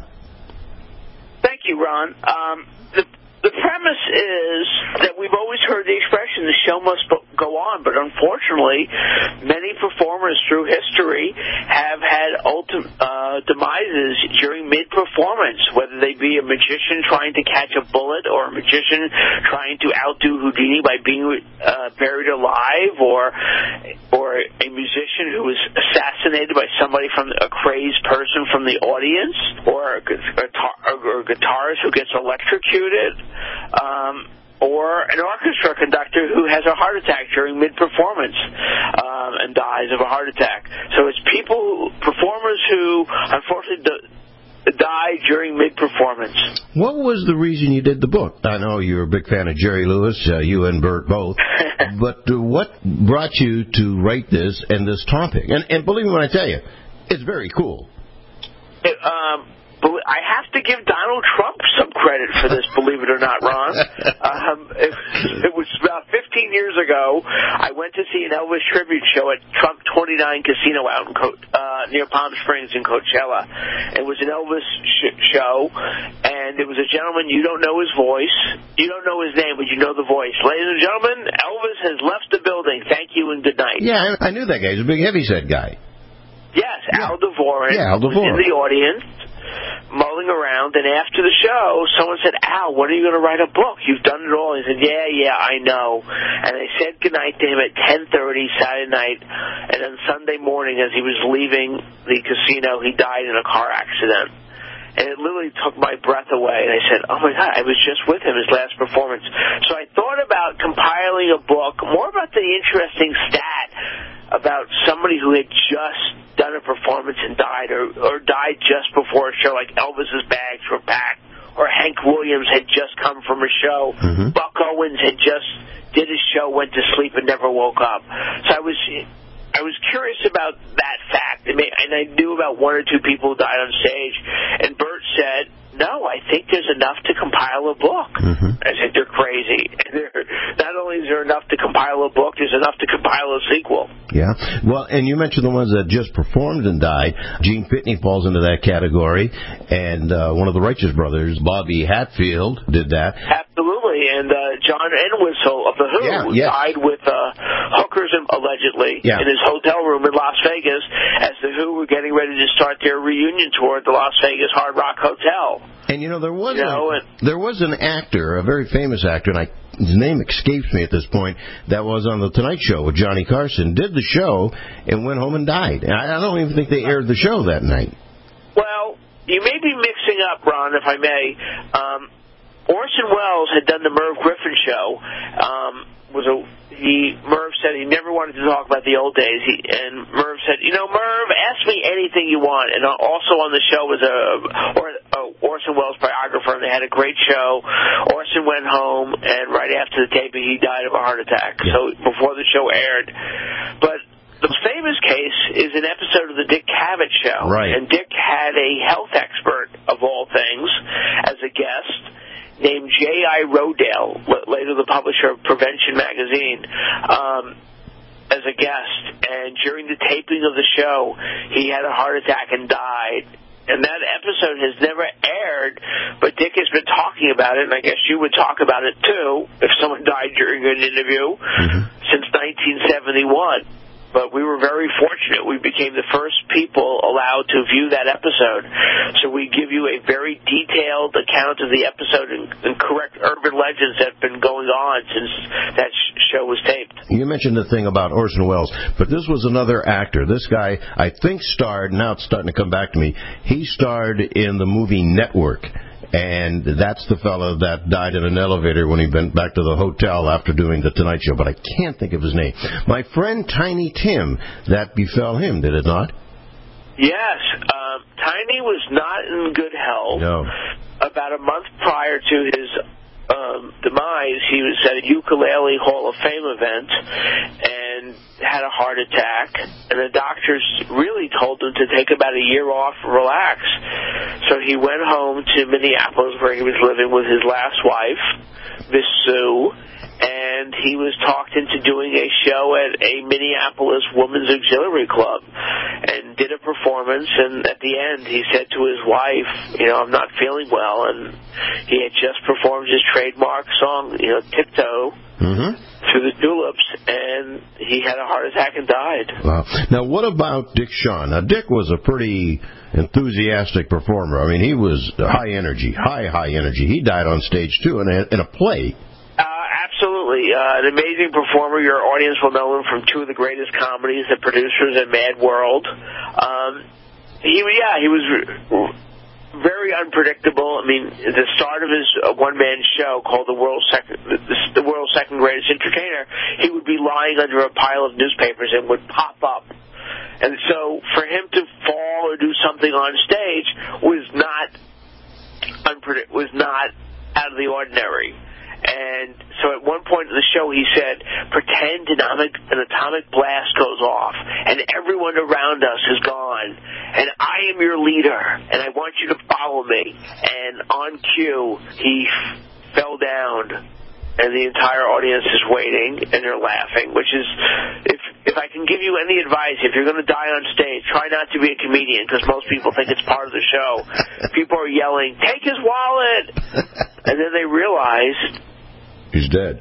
Thank you, Ron. Um, the the premise is that we've always heard the expression, the show must go on, but unfortunately, many performers through history have had ultimate uh, demises during mid-performance, whether they be a magician trying to catch a bullet or a magician trying to outdo Houdini by being uh, buried alive, or or a musician who was assassinated by somebody from a crazed person from the audience, or a, guitar, or a guitarist who gets electrocuted. Um, or an orchestra conductor who has a heart attack during mid-performance um, and dies of a heart attack. So it's people, who, performers who unfortunately d- die during mid-performance. What was the reason you did the book? I know you're a big fan of Jerry Lewis, uh, you and Bert both, but uh, what brought you to write this and this topic? And, and believe me when I tell you, it's very cool. It, um... I have to give Donald Trump some credit for this, believe it or not, Ron. Um, it, it was about fifteen years ago. I went to see an Elvis tribute show at Trump twenty-nine Casino out in Co- uh, near Palm Springs in Coachella. It was an Elvis sh- show, and it was a gentleman, you don't know his voice. You don't know his name, but you know the voice. Ladies and gentlemen, Elvis has left the building. Thank you and good night. Yeah, I knew that guy. He's a big heavyset guy. Yes, yeah. Al Dvorin yeah, Al Dvorin. was in the audience, mulling around, and after the show, someone said, Al, when are you going to write a book? You've done it all. He said, yeah, yeah, I know. And they said goodnight to him at ten thirty Saturday night, and then Sunday morning as he was leaving the casino, he died in a car accident. And it literally took my breath away, and I said, oh, my God, I was just with him, his last performance. So I thought about compiling a book, more about the interesting stat about somebody who had just done a performance and died, or, or died just before a show, like Elvis's bags were packed, or Hank Williams had just come from a show, mm-hmm. Buck Owens had just did his show, went to sleep, and never woke up. So I was... I was curious about that fact, and I knew about one or two people who died on stage, and Bert said, no, I think there's enough to compile a book. Mm-hmm. I said, they're crazy. They're, not only is there enough to compile a book, there's enough to compile a sequel. Yeah. Well, and you mentioned the ones that just performed and died. Gene Pitney falls into that category, and uh, one of the Righteous Brothers, Bobby Hatfield, did that. Absolutely, and uh, John Entwistle of The Who yeah, yes. died with uh, hookers, allegedly, yeah. in his hotel room in Las Vegas as The Who were getting ready to start their reunion tour at the Las Vegas Hard Rock Hotel. And, you know, there was, you know, a, and, there was an actor, a very famous actor, and I, his name escapes me at this point, that was on The Tonight Show with Johnny Carson, did the show, and went home and died. And I, I don't even think they aired the show that night. Well, you may be mixing up, Ron, if I may. Um, Orson Welles had done the Merv Griffin show. Um, was a he Merv said he never wanted to talk about the old days. He, and Merv said, you know, Merv, ask me anything you want. And also on the show was a, or, a Orson Welles biographer, and they had a great show. Orson went home, and right after the taping, he died of a heart attack. Yeah. So before the show aired, but. The famous case is an episode of the Dick Cavett Show. Right. And Dick had a health expert, of all things, as a guest, named J I Rodale, later the publisher of Prevention magazine, um, as a guest. And during the taping of the show, he had a heart attack and died. And that episode has never aired, but Dick has been talking about it, and I guess you would talk about it, too, if someone died during an interview, mm-hmm. since nineteen seventy-one. But we were very fortunate. We became the first people allowed to view that episode. So we give you a very detailed account of the episode and, and correct urban legends that have been going on since that sh- show was taped. You mentioned the thing about Orson Welles, but this was another actor. This guy, I think, starred, now it's starting to come back to me, he starred in the movie Network. And that's the fellow that died in an elevator when he went back to the hotel after doing the Tonight Show, but I can't think of his name. My friend Tiny Tim, that befell him, did it not? Yes. Um, Tiny was not in good health. No. About a month prior to his um, demise, he was at a Ukulele Hall of Fame event and had a heart attack. And the doctors really told him to take about a year off and relax. So he went home to Minneapolis, where he was living with his last wife, Miss Sue. And he was talked into doing a show at a Minneapolis Women's Auxiliary Club and did a performance. And at the end, he said to his wife, you know, I'm not feeling well. And he had just performed his trademark song, you know, Tiptoe, mm-hmm. through the tulips. And he had a heart attack and died. Wow. Now, what about Dick Shawn? Now, Dick was a pretty enthusiastic performer. I mean, he was high energy, high, high energy. He died on stage, too, in a, in a play. Absolutely. Uh, an amazing performer. Your audience will know him from two of the greatest comedies, The Producers and Mad World. Um, he, yeah, he was very unpredictable. I mean, at the start of his uh, one-man show called The World's Second, the, the World's Second Greatest Entertainer, he would be lying under a pile of newspapers and would pop up. And so for him to fall or do something on stage was not unpredict- was not out of the ordinary. And so at one point in the show he said, pretend an atomic, an atomic blast goes off and everyone around us is gone and I am your leader and I want you to follow me. And on cue, he f- fell down and the entire audience is waiting and they're laughing, which is, if if I can give you any advice, if you're going to die on stage, try not to be a comedian because most people think it's part of the show. People are yelling, take his wallet! And then they realize he's dead.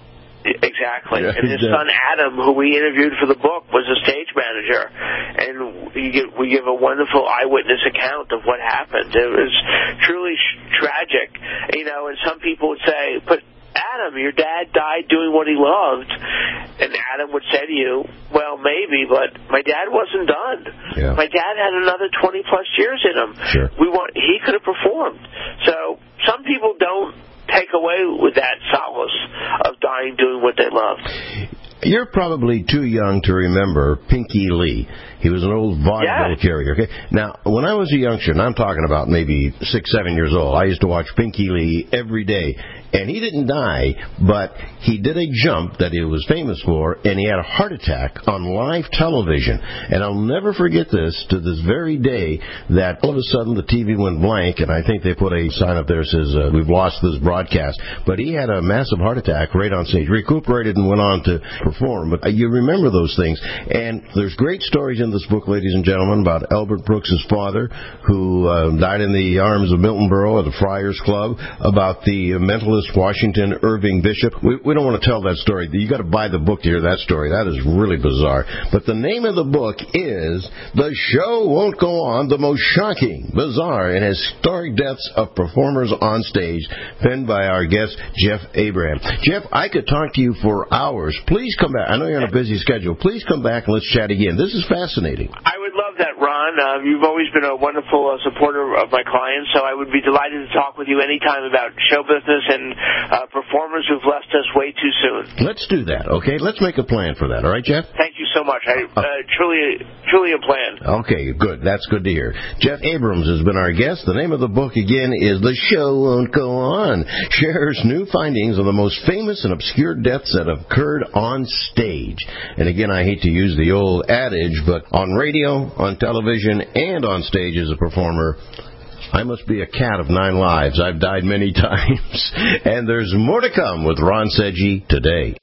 Exactly. Yeah, and his dead. son Adam, who we interviewed for the book, was a stage manager. And we give, we give a wonderful eyewitness account of what happened. It was truly sh- tragic. You know, and some people would say, but Adam, your dad died doing what he loved. And Adam would say to you, well, maybe, but my dad wasn't done. Yeah. My dad had another twenty plus years in him. Sure. We want, he could have performed. So some people don't take away with that solace of dying doing what they love. You're probably too young to remember Pinky Lee. He was an old vaudeville yeah. carrier. Okay? Now, when I was a youngster, and I'm talking about maybe six, seven years old, I used to watch Pinky Lee every day. And he didn't die, but he did a jump that he was famous for, and he had a heart attack on live television. And I'll never forget this to this very day, that all of a sudden the T V went blank, and I think they put a sign up there that says, uh, we've lost this broadcast. But he had a massive heart attack right on stage, recuperated and went on to perform. But uh, you remember those things. And there's great stories in this book, ladies and gentlemen, about Albert Brooks's father, who uh, died in the arms of Milton Berle at the Friars Club, about the uh, mentalist Washington Irving Bishop. We, we don't want to tell that story. You got to buy the book to hear that story. That is really bizarre. But the name of the book is The Show Won't Go On, The Most Shocking, Bizarre, and Historic Deaths of Performers on Stage, penned by our guest, Jeff Abraham. Jeff, I could talk to you for hours. Please come back. I know you're on a busy schedule. Please come back and let's chat again. This is fascinating. I would love that, Ron. Uh, you've always been a wonderful uh, supporter of my clients, so I would be delighted to talk with you anytime about show business and uh, performers who've left us way too soon. Let's do that, okay? Let's make a plan for that, all right, Jeff? Thank you so much. I, uh, truly, truly a plan. Okay, good. That's good to hear. Jeff Abrams has been our guest. The name of the book, again, is The Show Won't Go On. Shares new findings on the most famous and obscure deaths that have occurred on stage. And again, I hate to use the old adage, but on radio, on television, and on stage as a performer, I must be a cat of nine lives. I've died many times. And there's more to come with Ron Seggi today.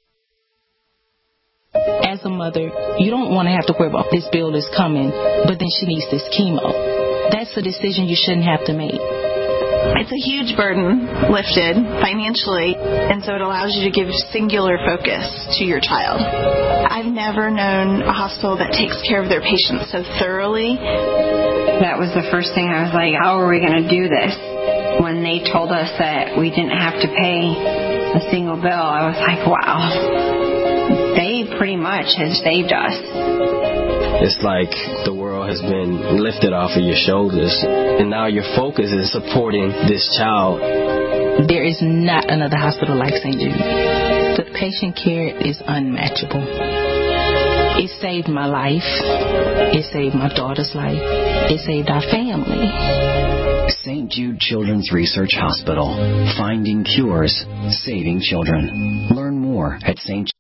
As a mother, you don't want to have to worry about this bill is coming, but then she needs this chemo. That's a decision you shouldn't have to make. It's a huge burden lifted financially, and so it allows you to give singular focus to your child. I've never known a hospital that takes care of their patients so thoroughly. That was the first thing I was like, how are we going to do this? When they told us that we didn't have to pay a single bill, I was like, wow, they pretty much have saved us. It's like the world has been lifted off of your shoulders, and now your focus is supporting this child. There is not another hospital like Saint Jude. The patient care is unmatchable. It saved my life. It saved my daughter's life. It saved our family. Saint Jude Children's Research Hospital. Finding cures, saving children. Learn more at Saint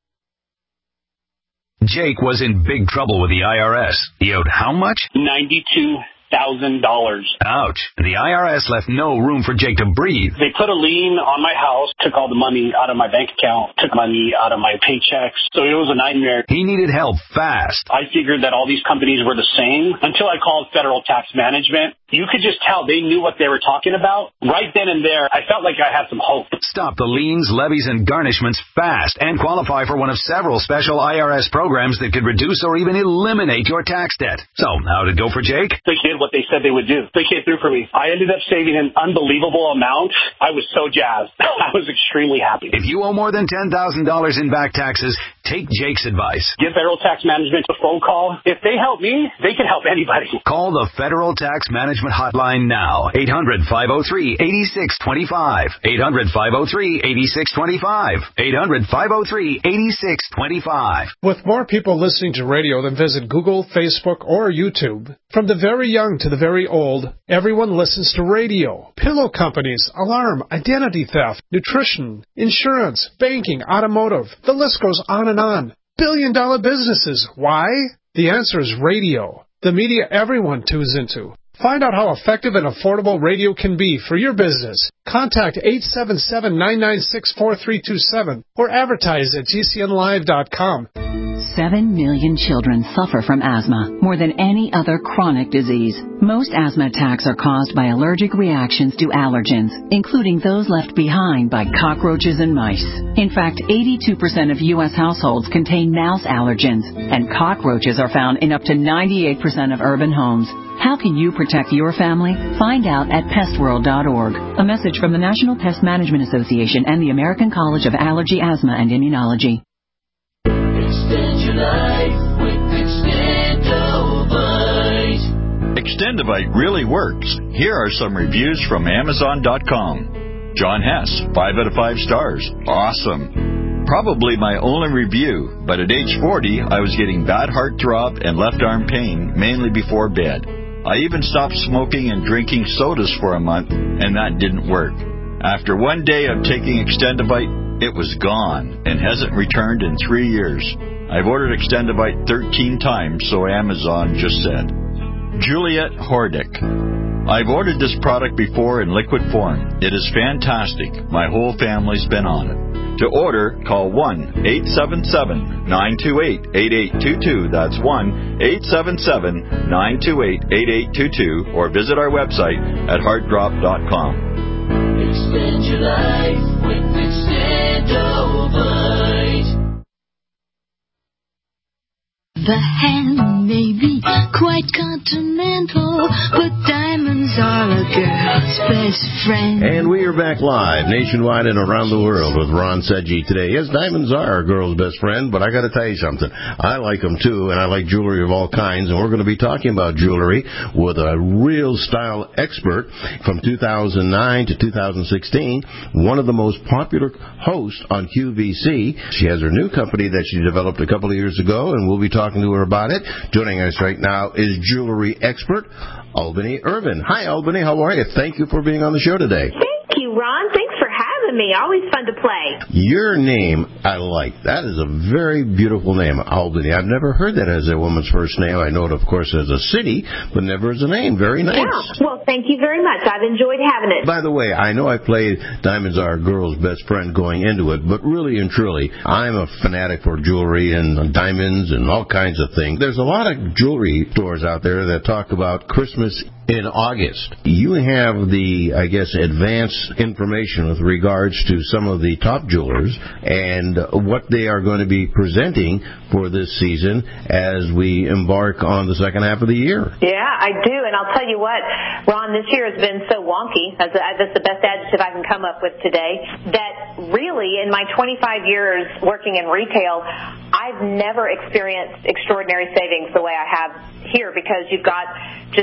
Jake was in big trouble with the I R S. He owed how much? ninety-two thousand dollars. Ouch. The I R S left no room for Jake to breathe. They put a lien on my house, took all the money out of my bank account, took money out of my paychecks. So it was a nightmare. He needed help fast. I figured that all these companies were the same until I called Federal Tax Management. You could just tell they knew what they were talking about. Right then and there, I felt like I had some hope. Stop the liens, levies, and garnishments fast and qualify for one of several special I R S programs that could reduce or even eliminate your tax debt. So, how'd it go for Jake? They did what they said they would do. They came through for me. I ended up saving an unbelievable amount. I was so jazzed. I was extremely happy. If you owe more than ten thousand dollars in back taxes, take Jake's advice. Give Federal Tax Management a phone call. If they help me, they can help anybody. Call the Federal Tax Management hotline now. eight hundred, five oh three, eight six two five. eight hundred, five oh three, eight six two five. eight hundred, five oh three, eight six two five. With more people listening to radio than visit Google, Facebook, or YouTube, from the very young to the very old, everyone listens to radio. Pillow companies, alarm, identity theft, nutrition, insurance, banking, automotive. The list goes on and on. Billion dollar businesses. Why? The answer is radio. The media everyone tunes into. Find out how effective and affordable radio can be for your business. Contact eight seven seven, nine nine six, four three two seven or advertise at G C N live dot com. Seven million children suffer from asthma, more than any other chronic disease. Most asthma attacks are caused by allergic reactions to allergens, including those left behind by cockroaches and mice. In fact, eighty-two percent of U S households contain mouse allergens, and cockroaches are found in up to ninety-eight percent of urban homes. How can you protect your family? Find out at pest world dot org. A message from the National Pest Management Association and the American College of Allergy, Asthma, and Immunology. Extend your life with Extendovite. Extendovite really works. Here are some reviews from Amazon dot com. John Hess, five out of five stars. Awesome. Probably my only review, but at age forty, I was getting bad heart throb and left arm pain, mainly before bed. I even stopped smoking and drinking sodas for a month, and that didn't work. After one day of taking Extendovite, it was gone and hasn't returned in three years. I've ordered Extendovite thirteen times, so Amazon just said. Juliet Hordick. I've ordered this product before in liquid form. It is fantastic. My whole family's been on it. To order, call one eight seven seven, nine two eight, eight eight two two. That's one eight seven seven, nine two eight, eight eight two two. Or visit our website at heart drop dot com. Extend your life with Extendovite. The hand may be quite continental, but diamonds are a girl's best friend. And we are back live nationwide and around the world with Ron Sedgy today. Yes, diamonds are a girl's best friend, but I got to tell you something. I like them too, and I like jewelry of all kinds, and we're going to be talking about jewelry with a real style expert from two thousand nine to two thousand sixteen, one of the most popular hosts on Q V C. She has her new company that she developed a couple of years ago, and we'll be talking to her about it. Joining us right now is jewelry expert Albany Irvin. Hi, Albany. How are you? Thank you for being on the show today. Thank you, Ron. Thanks for having me. Always fun to play. Your name, I like. That is a very beautiful name, Albany. I've never heard that as a woman's first name. I know it, of course, as a city, but never as a name. Very nice. Yeah. Well, thank you very much. I've enjoyed having it. By the way, I know I played Diamonds Are a Girl's Best Friend going into it, but really and truly, I'm a fanatic for jewelry and diamonds and all kinds of things. There's a lot of jewelry stores out there that talk about Christmas in August. You have the, I guess, advanced information with regards to some of the top jewelers and what they are going to be presenting for this season as we embark on the second half of the year. Yeah, I do, and I'll tell you what, Ron, this year has been so wonky, that's the best adjective I can come up with today, that really in my twenty-five years working in retail, I've never experienced extraordinary savings the way I have here, because you've got just this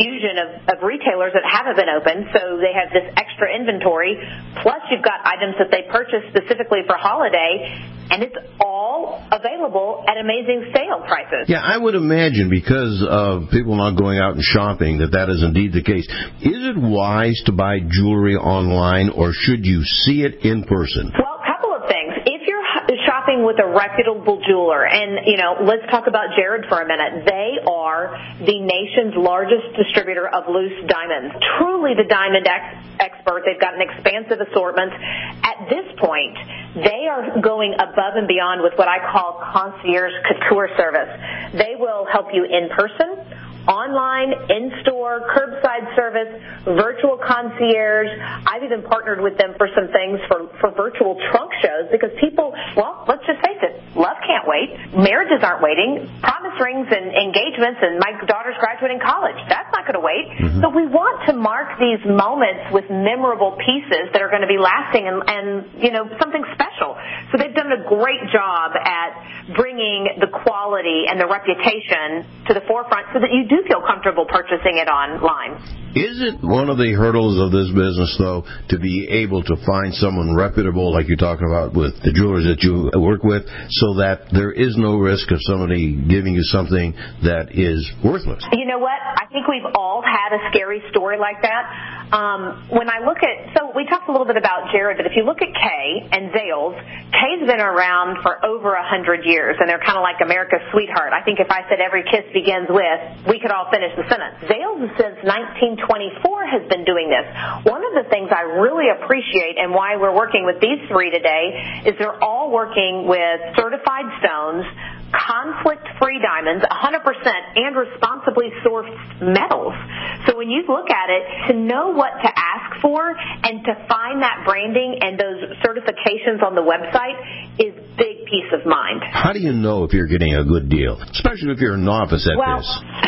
infusion of, of retailers that haven't been open, so they have this extra inventory. Plus, you've got items that they purchased specifically for holiday, and it's all available at amazing sale prices. Yeah, I would imagine because of people not going out and shopping that that is indeed the case. Is it wise to buy jewelry online, or should you see it in person? Well, a couple of things. If you're shopping with a reputable jeweler, and, you know, let's talk about Jared for a minute. They are the nation's largest distributor of loose diamonds. Truly the diamond ex- expert. They've got an expansive assortment. At this point, they are going above and beyond with what I call concierge couture service. They will help you in person, online, in-store, curbside service, virtual concierge. I've even partnered with them for some things for, for virtual trunk shows because people, well, let's just face it, love can't wait. Marriages aren't waiting. Promise rings and engagements, and my daughter's graduating college. That's not going to wait. Mm-hmm. So we want to mark these moments with memorable pieces that are going to be lasting and, and, you know, something special. So they've done a great job at bringing the quality and the reputation to the forefront so that you do feel comfortable purchasing it online. Is it one of the hurdles of this business, though, to be able to find someone reputable, like you're talking about with the jewelers that you work with, so that there is no risk of somebody giving you something that is worthless? You know what? I think we've all had a scary story like that. Um, when I look at, so we talked a little bit about Jared, but if you look at Kay and Zales, Kay's been around for over a hundred years, and they're kind of like America's sweetheart. I think if I said every kiss begins with, we could all finish the sentence. Zales since nineteen twenty-four has been doing this. One of the things I really appreciate and why we're working with these three today is they're all working with certified stones, conflict-free diamonds, one hundred percent, and responsibly sourced metals. So when you look at it, to know what to ask for and to find that branding and those certifications on the website is big peace of mind. How do you know if you're getting a good deal, especially if you're a novice at well, this?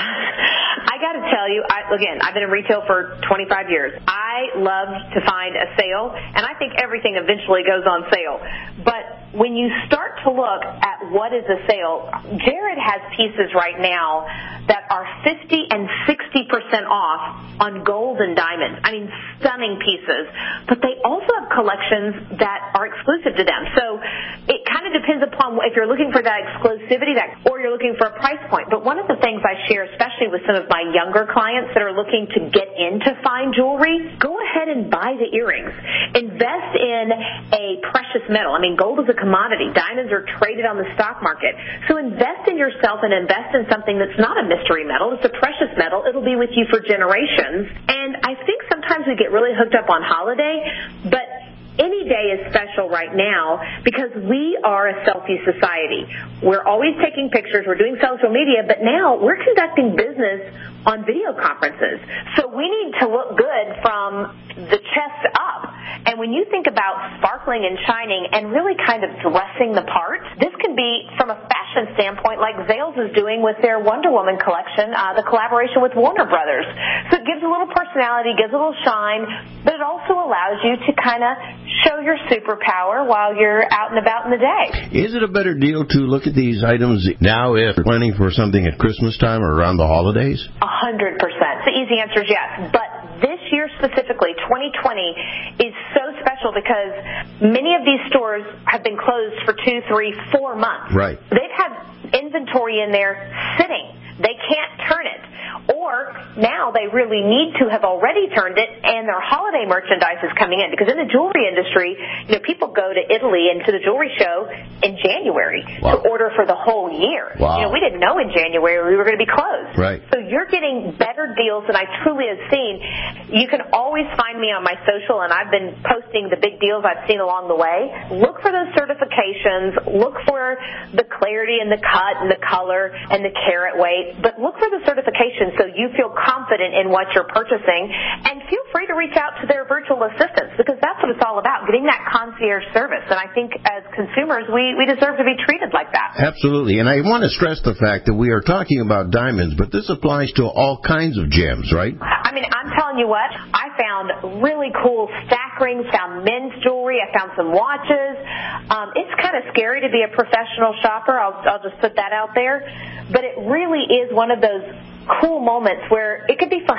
I got to tell you, I, again, I've been in retail for twenty-five years. I love to find a sale, and I think everything eventually goes on sale. But when you start to look at what is a sale, Jared has pieces right now that are fifty and sixty percent off on gold and diamonds. I mean, stunning pieces. But they also have collections that are exclusive to them. So it kind of depends upon if you're looking for that exclusivity that, or you're looking for a price point. But one of the things I share, especially with some of my younger clients that are looking to get into fine jewelry, go ahead and buy the earrings. Invest in a precious metal. I mean, gold is a commodity. Diamonds are traded on the stock market. So invest in yourself and invest in something that's not a mystery metal. It's a precious metal. It'll be with you for generations. And I think sometimes we get really hooked up on holiday, but any day is special right now because we are a selfie society. We're always taking pictures. We're doing social media, but now we're conducting business on video conferences. So we need to look good from the chest up. And when you think about sparkling and shining and really kind of dressing the part, this can be from a fashion standpoint like Zales is doing with their Wonder Woman collection, uh, the collaboration with Warner Brothers. So it gives a little personality, gives a little shine, but it also allows you to kind of show your superpower while you're out and about in the day. Is it a better deal to look at these items now if you're planning for something at Christmas time or around the holidays? A hundred percent. The easy answer is yes. But this year specifically, twenty twenty, is so special because many of these stores have been closed for two, three, four months. Right. They've had inventory in there sitting. They can't turn it. Or now they really need to have already turned it, and their holiday merchandise is coming in. Because in the jewelry industry, you know, people go to Italy and to the jewelry show in January wow. to order for the whole year. Wow. You know, we didn't know in January we were going to be closed. Right. So you're getting better deals than I truly have seen. You can always find me on my social, and I've been posting the big deals I've seen along the way. Look for those certifications. Look for the clarity and the cut and the color and the carat weight. But look for the certifications so you feel confident in what you're purchasing. And feel free to reach out to their virtual assistants because that's what it's all about, getting that concierge service. And I think as consumers, we, we deserve to be treated like that. Absolutely. And I want to stress the fact that we are talking about diamonds, but this applies to all kinds of gems, right? I mean, I'm telling you what, I found really cool stack rings, found men's jewelry, I found some watches. Um, it's kind of scary to be a professional shopper. I'll, I'll just put that out there. But it really is one of those cool moments where it could be for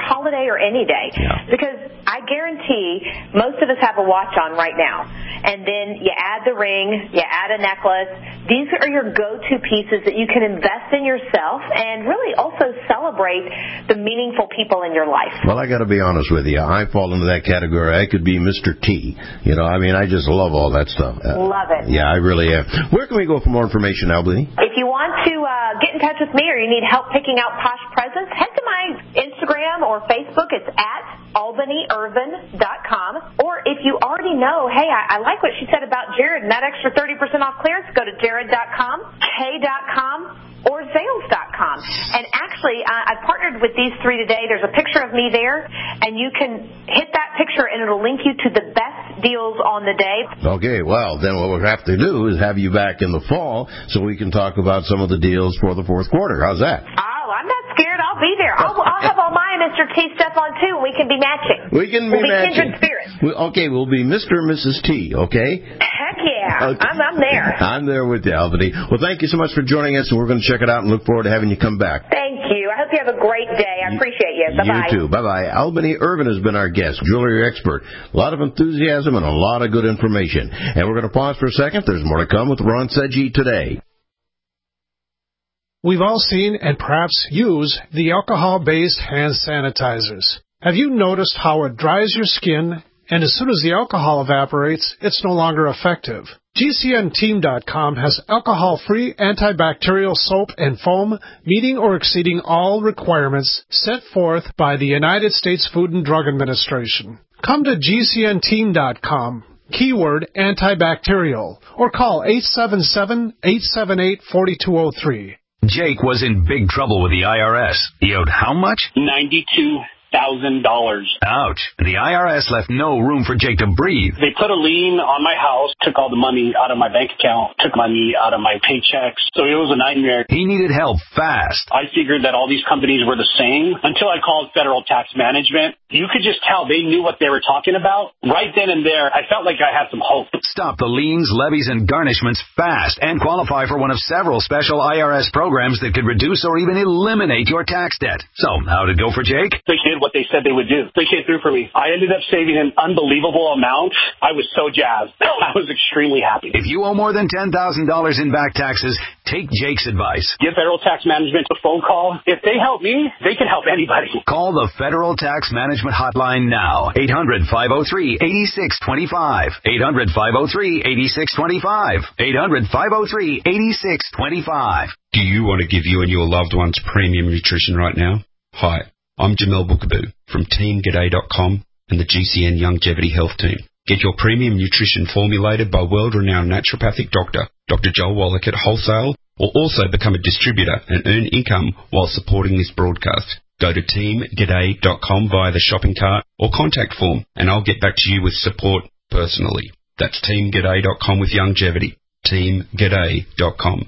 day or any day. Yeah. Because I guarantee most of us have a watch on right now. And then you add the ring, you add a necklace. These are your go-to pieces that you can invest in yourself and really also celebrate the meaningful people in your life. Well, I got to be honest with you. I fall into that category. I could be Mister T. You know, I mean, I just love all that stuff. Love it. Yeah, I really am. Where can we go for more information, Albany? If you want to uh, get in touch with me or you need help picking out posh presents, head to my Instagram or Facebook. It's at albany irvin dot com. Or if you already know, hey, I, I like what she said about Jared and that extra thirty percent off clearance, go to jared dot com, k dot com, or zales dot com. And actually, uh, I partnered with these three today. There's a picture of me there, and you can hit that picture, and it'll link you to the best deals on the day. Okay, well, then what we'll have to do is have you back in the fall so we can talk about some of the deals for the fourth quarter. How's that? Oh, I'm not scared. I'll be there. I'll, I'll have all my Mister T stuff on, too, and we can be matching. We can be we'll matching. Be kindred spirits. We, okay, we'll be Mister and Missus T, okay? Heck yeah. Okay. I'm, I'm there. I'm there with you, Albany. Well, thank you so much for joining us, and we're going to check it out and look forward to having you come back. Thank you. I hope you have a great day. I appreciate you. Bye-bye. You too. Bye-bye. Albany Irvin has been our guest, jewelry expert. A lot of enthusiasm and a lot of good information. And we're going to pause for a second. There's more to come with Ron Seggi today. We've all seen and perhaps use the alcohol-based hand sanitizers. Have you noticed how it dries your skin, and as soon as the alcohol evaporates, it's no longer effective? G C N team dot com has alcohol-free antibacterial soap and foam meeting or exceeding all requirements set forth by the United States Food and Drug Administration. Come to G C N team dot com, keyword antibacterial, or call eight seven seven, eight seven eight, four two zero three. Jake was in big trouble with the I R S. He owed how much? ninety-two thousand dollars. Ouch. The I R S left no room for Jake to breathe. They put a lien on my house, took all the money out of my bank account, took money out of my paychecks. So it was a nightmare. He needed help fast. I figured that all these companies were the same until I called Federal Tax Management. You could just tell they knew what they were talking about. Right then and there, I felt like I had some hope. Stop the liens, levies, and garnishments fast and qualify for one of several special I R S programs that could reduce or even eliminate your tax debt. So, how'd it go for Jake? They did what they said they would do. They came through for me. I ended up saving an unbelievable amount. I was so jazzed. I was extremely happy. If you owe more than ten thousand dollars in back taxes, take Jake's advice. Give Federal Tax Management a phone call. If they help me, they can help anybody. Call the Federal Tax Management Hotline now. eight hundred, five oh three, eight six two five. eight hundred, five oh three, eight six two five. eight hundred, five oh three, eight six two five. Do you want to give you and your loved ones premium nutrition right now? Hi, I'm Jamel Bookaboo from team g'day dot com and the G C N Longevity Health Team. Get your premium nutrition formulated by world-renowned naturopathic doctor, Doctor Joel Wallach at wholesale, or also become a distributor and earn income while supporting this broadcast. Go to team g'day dot com via the shopping cart or contact form, and I'll get back to you with support personally. That's team g'day dot com with longevity. team g'day dot com.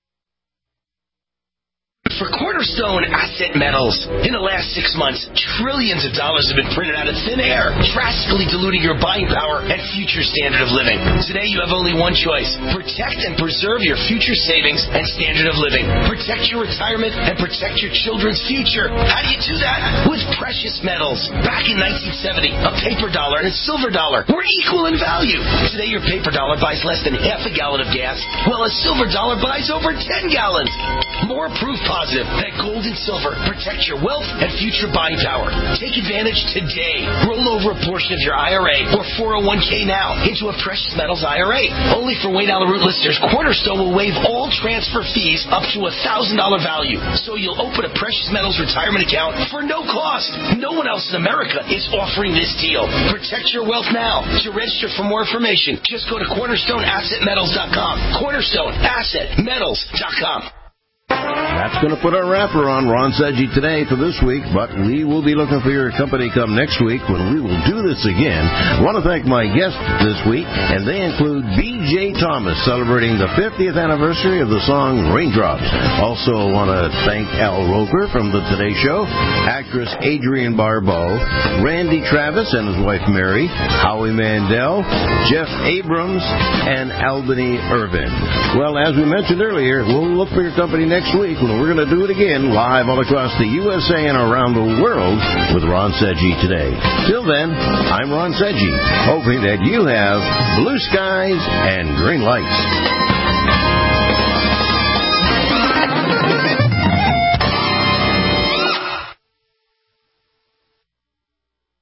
For Cornerstone Asset Metals, in the last six months, trillions of dollars have been printed out of thin air, drastically diluting your buying power and future standard of living. Today, you have only one choice. Protect and preserve your future savings and standard of living. Protect your retirement and protect your children's future. How do you do that? With precious metals. Back in nineteen seventy, a paper dollar and a silver dollar were equal in value. Today, your paper dollar buys less than half a gallon of gas, while a silver dollar buys over ten gallons. More proof positive that gold and silver protect your wealth and future buying power. Take advantage today. Roll over a portion of your I R A or four oh one k now into a precious metals I R A. Only for Wayne Allyn Root listeners, Cornerstone will waive all transfer fees up to a one thousand dollars value. So you'll open a precious metals retirement account for no cost. No one else in America is offering this deal. Protect your wealth now. To register for more information, just go to cornerstone asset metals dot com. cornerstone asset metals dot com. That's going to put our wrapper on Ron Seggi today for this week, but we will be looking for your company come next week when we will do this again. I want to thank my guests this week, and they include B J Thomas, celebrating the fiftieth anniversary of the song Raindrops. Also want to thank Al Roker from The Today Show, actress Adrienne Barbeau, Randy Travis and his wife Mary, Howie Mandel, Jeff Abrams, and Albany Irvin. Well, as we mentioned earlier, we'll look for your company next week when and we're going to do it again live all across the U S A and around the world with Ron Seggi today. Till then, I'm Ron Seggi, hoping that you have blue skies and green lights.